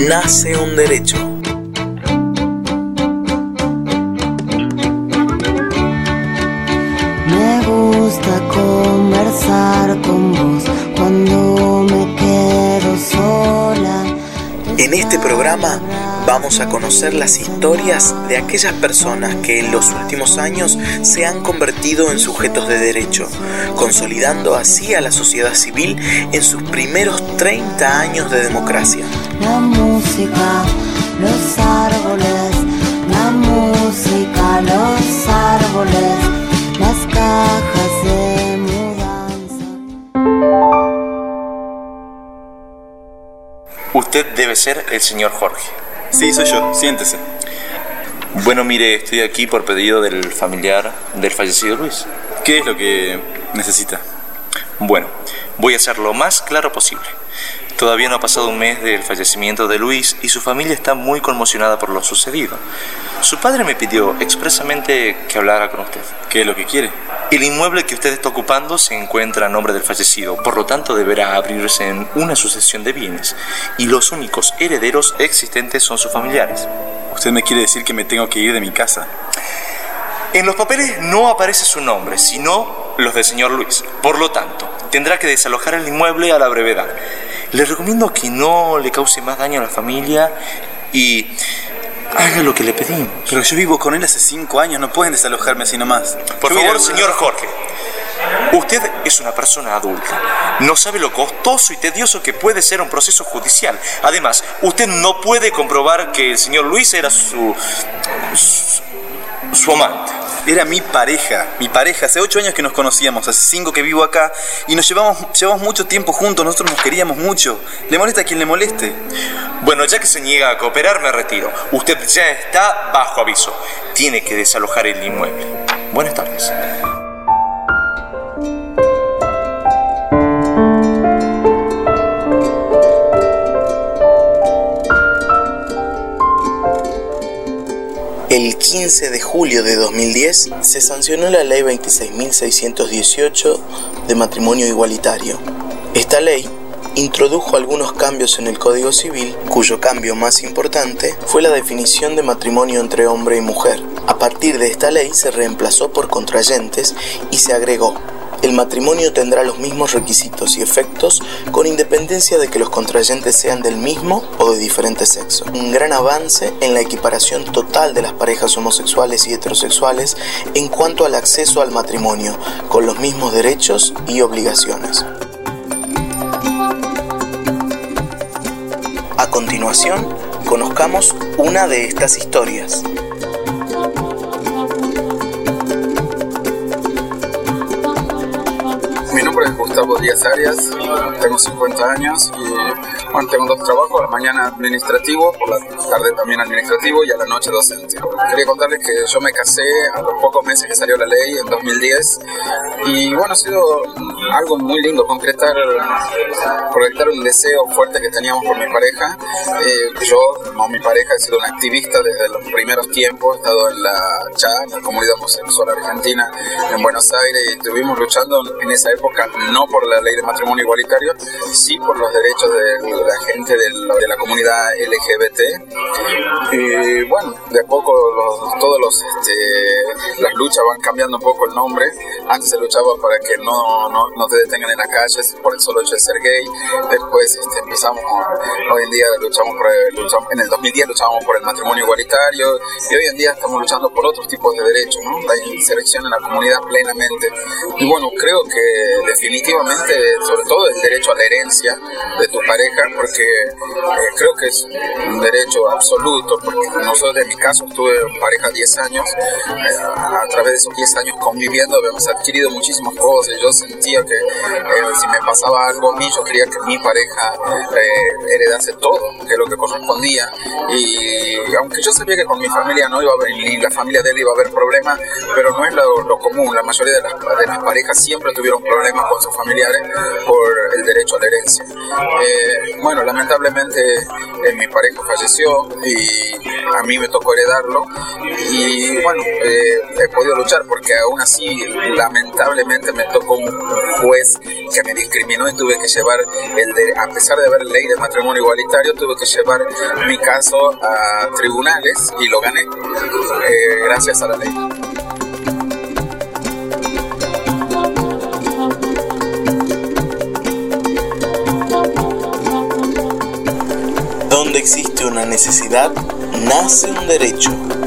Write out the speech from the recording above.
nace un derecho. Me gusta conversar con vos cuando me quedo sola. En este programa vamos a conocer las historias de aquellas personas que en los últimos años se han convertido en sujetos de derecho, consolidando así a la sociedad civil en sus primeros 30 años de democracia. La música, los árboles, la música, los árboles, las cajas de mudanza. Usted debe ser el señor Jorge. Sí, soy yo. Siéntese. Bueno, mire, estoy aquí por pedido del familiar del fallecido Luis. ¿Qué es lo que necesita? Bueno, voy a ser lo más claro posible. Todavía no ha pasado un mes del fallecimiento de Luis y su familia está muy conmocionada por lo sucedido. Su padre me pidió expresamente que hablara con usted. ¿Qué es lo que quiere? El inmueble que usted está ocupando se encuentra a nombre del fallecido, por lo tanto deberá abrirse en una sucesión de bienes y los únicos herederos existentes son sus familiares. ¿Usted me quiere decir que me tengo que ir de mi casa? En los papeles no aparece su nombre, sino los del señor Luis. Por lo tanto, tendrá que desalojar el inmueble a la brevedad. Le recomiendo que no le cause más daño a la familia y haga lo que le pedimos. Pero yo vivo con él hace 5 años, no pueden desalojarme así nomás. Por favor, señor Jorge, usted es una persona adulta. No sabe lo costoso y tedioso que puede ser un proceso judicial. Además, usted no puede comprobar que el señor Luis era su amante. Era mi pareja, hace 8 años que nos conocíamos, hace 5 que vivo acá y nos llevamos mucho tiempo juntos, nosotros nos queríamos mucho. ¿Le molesta a quien le moleste? Bueno, ya que se niega a cooperar, me retiro. Usted ya está bajo aviso. Tiene que desalojar el inmueble. Buenas tardes. El 15 de julio de 2010 se sancionó la Ley 26.618 de matrimonio igualitario. Esta ley introdujo algunos cambios en el Código Civil, cuyo cambio más importante fue la definición de matrimonio entre hombre y mujer. A partir de esta ley se reemplazó por contrayentes y se agregó: el matrimonio tendrá los mismos requisitos y efectos con independencia de que los contrayentes sean del mismo o de diferente sexo. Un gran avance en la equiparación total de las parejas homosexuales y heterosexuales en cuanto al acceso al matrimonio, con los mismos derechos y obligaciones. A continuación, conozcamos una de estas historias. Mi nombre es Gustavo Díaz Arias, tengo 50 años y bueno, tengo 2 trabajos, a la mañana administrativo, por la tarde también administrativo y a la noche docente. Quería contarles que yo me casé a los pocos meses que salió la ley, en 2010, y bueno, ha sido algo muy lindo concretar un deseo fuerte que teníamos por mi pareja. Yo, como mi pareja, he sido una activista desde los primeros tiempos, he estado en la comunidad homosexual argentina en Buenos Aires y estuvimos luchando en esa época no por la ley de matrimonio igualitario, sí por los derechos de la gente de la comunidad LGBT. Y bueno, de a poco las luchas van cambiando un poco el nombre. Antes se luchaba para que no te detengan en la calle por el solo hecho de ser gay. Después empezamos, hoy en día luchamos en el 2010 luchábamos por el matrimonio igualitario y hoy en día estamos luchando por otros tipos de derechos, ¿no? La inserción en la comunidad plenamente. Y bueno, creo que definitivamente, sobre todo el derecho a la herencia de tu pareja, porque creo que es un derecho absoluto, porque nosotros en mi caso tuve pareja 10 años, a través de esos 10 años conviviendo habíamos adquirido muchísimas cosas. Yo sentía que si me pasaba algo a mí, yo quería que mi pareja heredase todo, que es lo que correspondía, y aunque yo sabía que con mi familia no iba a haber, ni la familia de él iba a haber problemas, pero no es lo común. La mayoría de las parejas siempre tuvieron problemas con sus familiares por el derecho a la herencia. Bueno, lamentablemente mi pareja falleció y a mí me tocó heredarlo y bueno, he podido luchar porque aún así lamentablemente me tocó un juez que me discriminó y tuve que llevar a pesar de haber ley de matrimonio igualitario, tuve que llevar mi caso a tribunales y lo gané gracias a la ley. Donde existe una necesidad, nace un derecho.